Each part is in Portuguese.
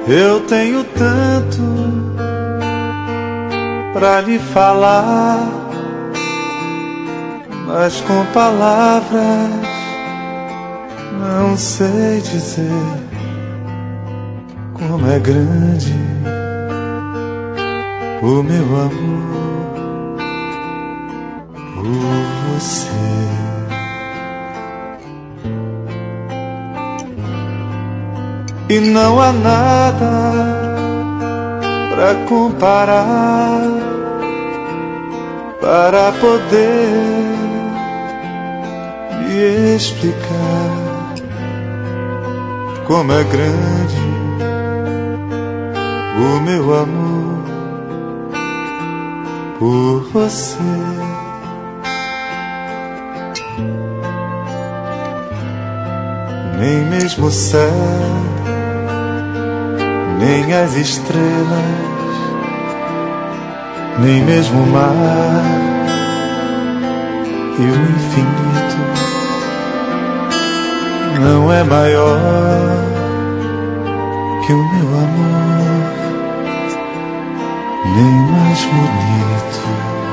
Eu tenho tanto pra lhe falar, mas com palavras não sei dizer como é grande o meu amor por você. E não há nada pra comparar, para poder me explicar como é grande o meu amor por você. Nem mesmo o céu, nem as estrelas, nem mesmo o mar e o infinito não é maior que o meu amor, nem mais bonito.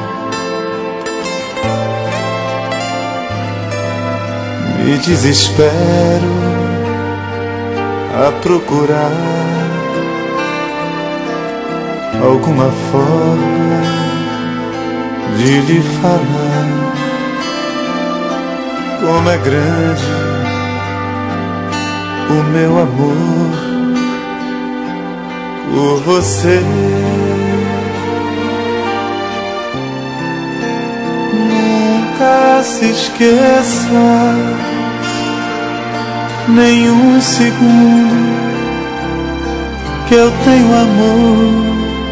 Me desespero a procurar alguma forma de lhe falar como é grande o meu amor por você. Nunca se esqueça, nenhum segundo, que eu tenho amor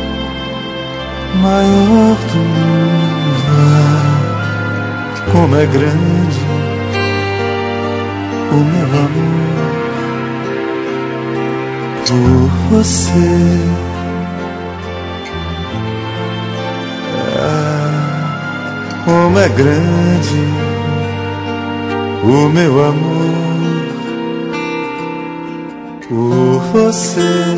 maior do mundo. Como é grande o meu amor por você. Como é grande o meu amor por você.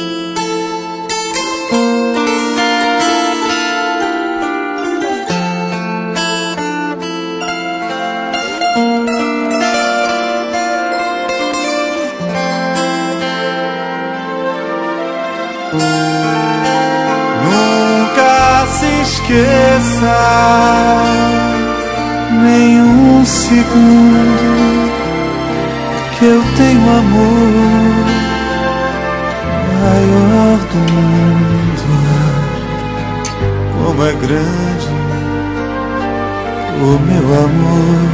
Nunca se esqueça, nenhum segundo, que eu tenho amor maior do mundo. Como é grande o meu amor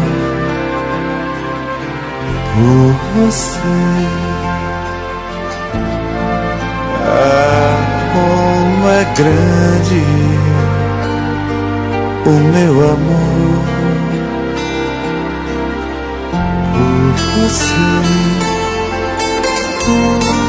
por você. Como é grande o meu amor por você.